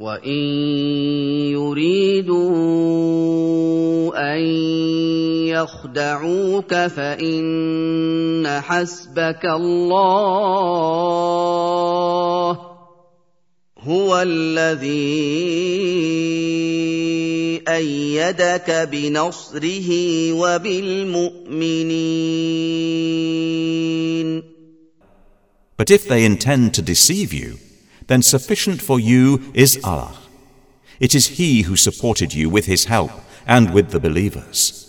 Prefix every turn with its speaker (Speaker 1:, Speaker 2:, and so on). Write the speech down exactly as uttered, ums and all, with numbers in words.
Speaker 1: وَإِن يُرِيدُوا أَن يَخْدَعُوكَ فَإِنَّ حَسْبَكَ اللَّهُ هُوَ الَّذِي أَيَّدَكَ بِنَصْرِهِ وَبِالْمُؤْمِنِينَ.
Speaker 2: But if they intend to deceive you, then sufficient for you is Allah. It is He who supported you with His help and with the believers.